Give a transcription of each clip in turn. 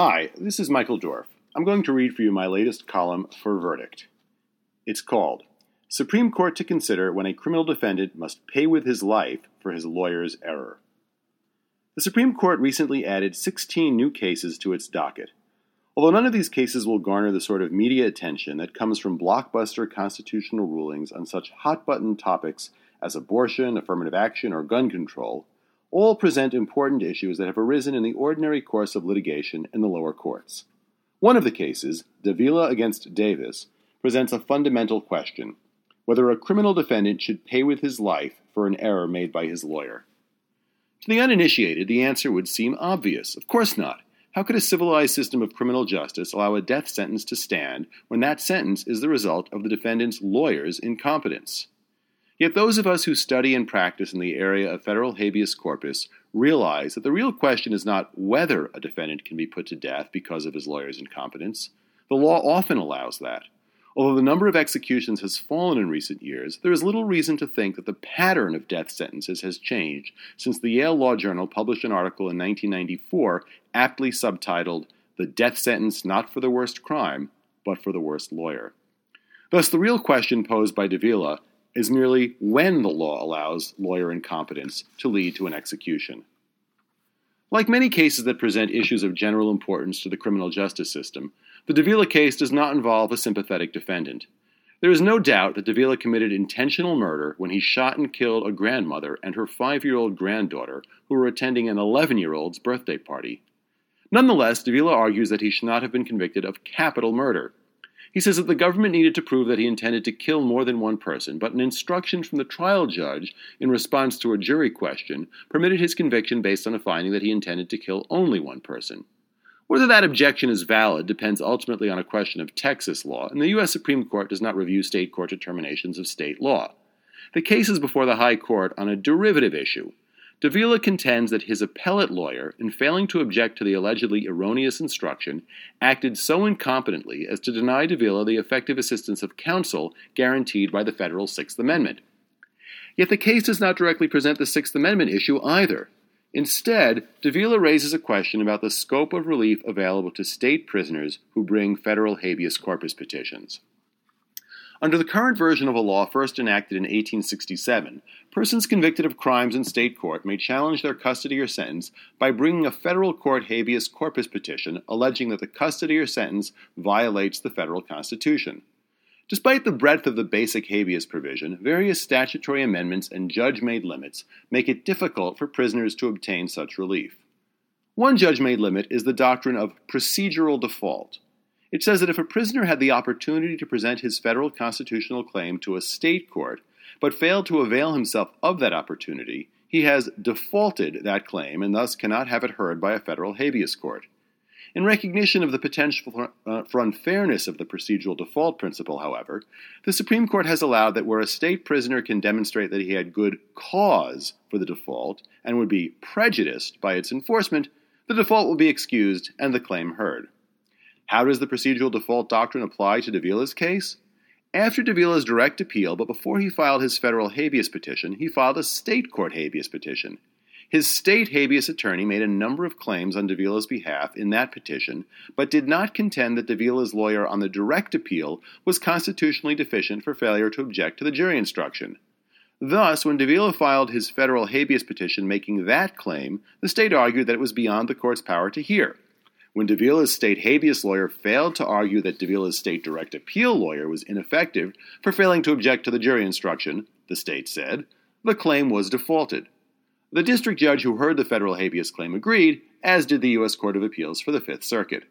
Hi, this is Michael Dorf. I'm going to read for you my latest column for Verdict. It's called, Supreme Court to Consider When a Criminal Defendant Must Pay with His Life for His Lawyer's Error. The Supreme Court recently added 16 new cases to its docket. Although none of these cases will garner the sort of media attention that comes from blockbuster constitutional rulings on such hot-button topics as abortion, affirmative action, or gun control, all present important issues that have arisen in the ordinary course of litigation in the lower courts. One of the cases, Davila against Davis, presents a fundamental question, whether a criminal defendant should pay with his life for an error made by his lawyer. To the uninitiated, the answer would seem obvious. Of course not. How could a civilized system of criminal justice allow a death sentence to stand when that sentence is the result of the defendant's lawyer's incompetence? Yet those of us who study and practice in the area of federal habeas corpus realize that the real question is not whether a defendant can be put to death because of his lawyer's incompetence. The law often allows that. Although the number of executions has fallen in recent years, there is little reason to think that the pattern of death sentences has changed since the Yale Law Journal published an article in 1994 aptly subtitled, "The Death Sentence Not for the Worst Crime, but for the Worst Lawyer." Thus, the real question posed by Davila is merely when the law allows lawyer incompetence to lead to an execution. Like many cases that present issues of general importance to the criminal justice system, the Davila case does not involve a sympathetic defendant. There is no doubt that Davila committed intentional murder when he shot and killed a grandmother and her 5-year-old granddaughter who were attending an 11-year-old's birthday party. Nonetheless, Davila argues that he should not have been convicted of capital murder. He says that the government needed to prove that he intended to kill more than one person, but an instruction from the trial judge in response to a jury question permitted his conviction based on a finding that he intended to kill only one person. Whether that objection is valid depends ultimately on a question of Texas law, and the U.S. Supreme Court does not review state court determinations of state law. The case is before the High Court on a derivative issue. Davila contends that his appellate lawyer, in failing to object to the allegedly erroneous instruction, acted so incompetently as to deny Davila the effective assistance of counsel guaranteed by the federal Sixth Amendment. Yet the case does not directly present the Sixth Amendment issue either. Instead, Davila raises a question about the scope of relief available to state prisoners who bring federal habeas corpus petitions. Under the current version of a law first enacted in 1867, persons convicted of crimes in state court may challenge their custody or sentence by bringing a federal court habeas corpus petition alleging that the custody or sentence violates the federal Constitution. Despite the breadth of the basic habeas provision, various statutory amendments and judge-made limits make it difficult for prisoners to obtain such relief. One judge-made limit is the doctrine of procedural default. It says that if a prisoner had the opportunity to present his federal constitutional claim to a state court, but failed to avail himself of that opportunity, he has defaulted that claim and thus cannot have it heard by a federal habeas court. In recognition of the potential for unfairness of the procedural default principle, however, the Supreme Court has allowed that where a state prisoner can demonstrate that he had good cause for the default and would be prejudiced by its enforcement, the default will be excused and the claim heard. How does the procedural default doctrine apply to Davila's case? After Davila's direct appeal, but before he filed his federal habeas petition, he filed a state court habeas petition. His state habeas attorney made a number of claims on Davila's behalf in that petition, but did not contend that Davila's lawyer on the direct appeal was constitutionally deficient for failure to object to the jury instruction. Thus, when Davila filed his federal habeas petition making that claim, the state argued that it was beyond the court's power to hear. When Davila's state habeas lawyer failed to argue that Davila's state direct appeal lawyer was ineffective for failing to object to the jury instruction, the state said, the claim was defaulted. The district judge who heard the federal habeas claim agreed, as did the U.S. Court of Appeals for the Fifth Circuit.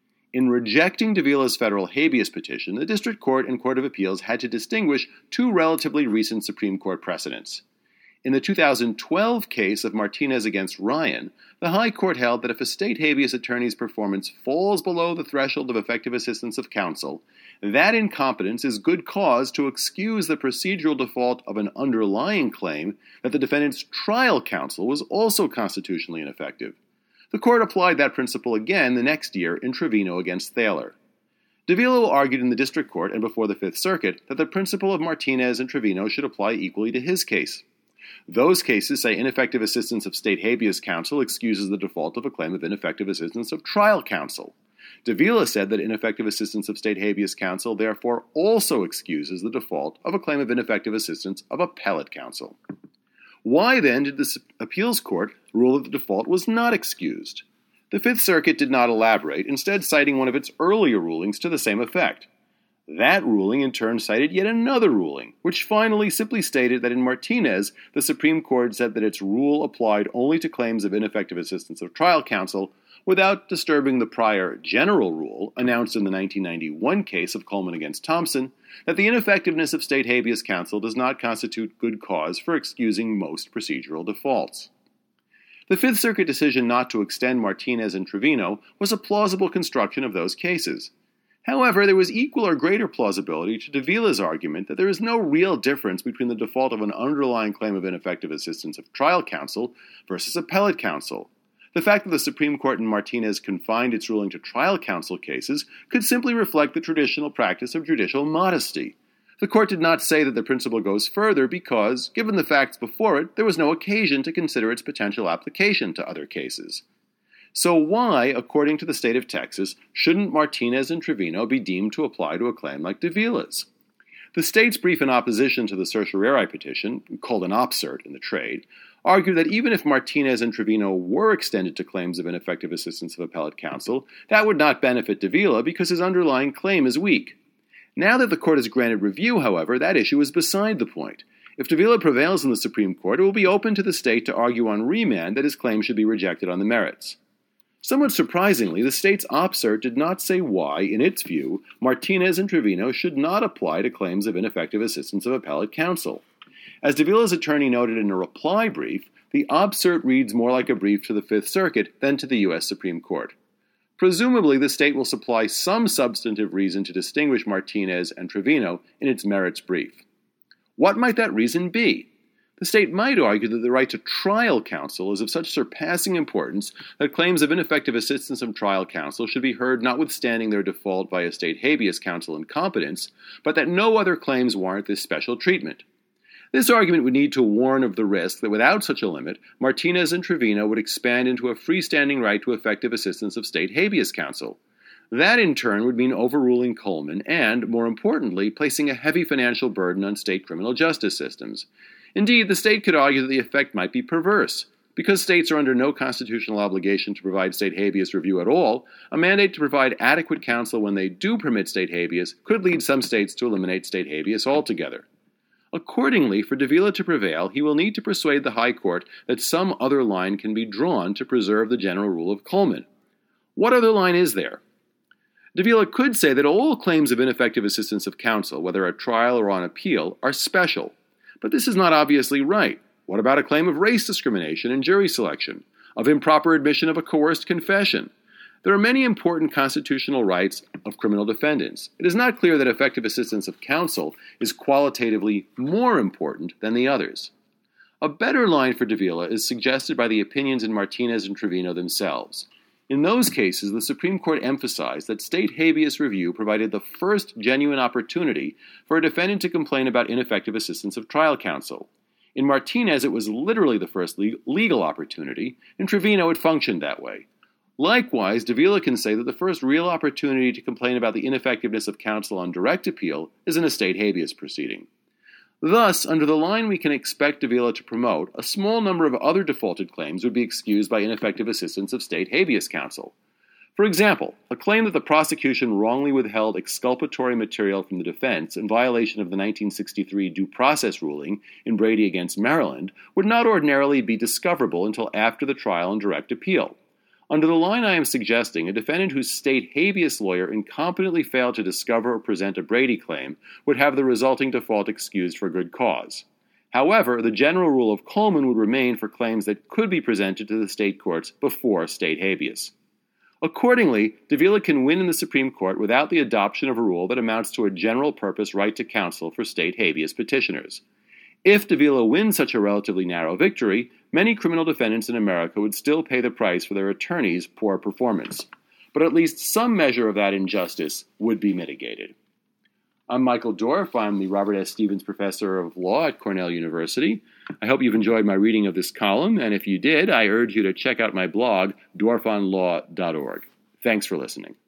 In rejecting Davila's federal habeas petition, the district court and court of appeals had to distinguish two relatively recent Supreme Court precedents. In the 2012 case of Martinez against Ryan, the High Court held that if a state habeas attorney's performance falls below the threshold of effective assistance of counsel, that incompetence is good cause to excuse the procedural default of an underlying claim that the defendant's trial counsel was also constitutionally ineffective. The court applied that principle again the next year in Trevino against Thaler. Davila argued in the district court and before the Fifth Circuit that the principle of Martinez and Trevino should apply equally to his case. Those cases say ineffective assistance of state habeas counsel excuses the default of a claim of ineffective assistance of trial counsel. Davila said that ineffective assistance of state habeas counsel therefore also excuses the default of a claim of ineffective assistance of appellate counsel. Why then did the appeals court rule that the default was not excused? The Fifth Circuit did not elaborate, instead citing one of its earlier rulings to the same effect. That ruling in turn cited yet another ruling, which finally simply stated that in Martinez, the Supreme Court said that its rule applied only to claims of ineffective assistance of trial counsel without disturbing the prior general rule announced in the 1991 case of Coleman against Thompson that the ineffectiveness of state habeas counsel does not constitute good cause for excusing most procedural defaults. The Fifth Circuit decision not to extend Martinez and Trevino was a plausible construction of those cases. However, there was equal or greater plausibility to Davila's argument that there is no real difference between the default of an underlying claim of ineffective assistance of trial counsel versus appellate counsel. The fact that the Supreme Court in Martinez confined its ruling to trial counsel cases could simply reflect the traditional practice of judicial modesty. The court did not say that the principle goes further because, given the facts before it, there was no occasion to consider its potential application to other cases. So why, according to the state of Texas, shouldn't Martinez and Trevino be deemed to apply to a claim like Davila's? The state's brief in opposition to the certiorari petition, called an opcert in the trade, argued that even if Martinez and Trevino were extended to claims of ineffective assistance of appellate counsel, that would not benefit Davila because his underlying claim is weak. Now that the court has granted review, however, that issue is beside the point. If Davila prevails in the Supreme Court, it will be open to the state to argue on remand that his claim should be rejected on the merits. Somewhat surprisingly, the state's opcert did not say why, in its view, Martinez and Trevino should not apply to claims of ineffective assistance of appellate counsel. As Davila's attorney noted in a reply brief, the opcert reads more like a brief to the Fifth Circuit than to the U.S. Supreme Court. Presumably, the state will supply some substantive reason to distinguish Martinez and Trevino in its merits brief. What might that reason be? The state might argue that the right to trial counsel is of such surpassing importance that claims of ineffective assistance of trial counsel should be heard notwithstanding their default via state habeas counsel incompetence, but that no other claims warrant this special treatment. This argument would need to warn of the risk that without such a limit, Martinez and Trevino would expand into a freestanding right to effective assistance of state habeas counsel. That, in turn, would mean overruling Coleman and, more importantly, placing a heavy financial burden on state criminal justice systems. Indeed, the state could argue that the effect might be perverse. Because states are under no constitutional obligation to provide state habeas review at all, a mandate to provide adequate counsel when they do permit state habeas could lead some states to eliminate state habeas altogether. Accordingly, for Davila to prevail, he will need to persuade the High Court that some other line can be drawn to preserve the general rule of Coleman. What other line is there? Davila could say that all claims of ineffective assistance of counsel, whether at trial or on appeal, are special. But this is not obviously right. What about a claim of race discrimination in jury selection, of improper admission of a coerced confession? There are many important constitutional rights of criminal defendants. It is not clear that effective assistance of counsel is qualitatively more important than the others. A better line for Davila is suggested by the opinions in Martinez and Trevino themselves. In those cases, the Supreme Court emphasized that state habeas review provided the first genuine opportunity for a defendant to complain about ineffective assistance of trial counsel. In Martinez, it was literally the first legal opportunity. In Trevino, it functioned that way. Likewise, Davila can say that the first real opportunity to complain about the ineffectiveness of counsel on direct appeal is in a state habeas proceeding. Thus, under the line we can expect Davila to promote, a small number of other defaulted claims would be excused by ineffective assistance of state habeas counsel. For example, a claim that the prosecution wrongly withheld exculpatory material from the defense in violation of the 1963 due process ruling in Brady against Maryland would not ordinarily be discoverable until after the trial on direct appeal. Under the line I am suggesting, a defendant whose state habeas lawyer incompetently failed to discover or present a Brady claim would have the resulting default excused for good cause. However, the general rule of Coleman would remain for claims that could be presented to the state courts before state habeas. Accordingly, Davila can win in the Supreme Court without the adoption of a rule that amounts to a general purpose right to counsel for state habeas petitioners. If Davila wins such a relatively narrow victory, many criminal defendants in America would still pay the price for their attorneys' poor performance. But at least some measure of that injustice would be mitigated. I'm Michael Dorf. I'm the Robert S. Stevens Professor of Law at Cornell University. I hope you've enjoyed my reading of this column, and if you did, I urge you to check out my blog, dwarfonlaw.org. Thanks for listening.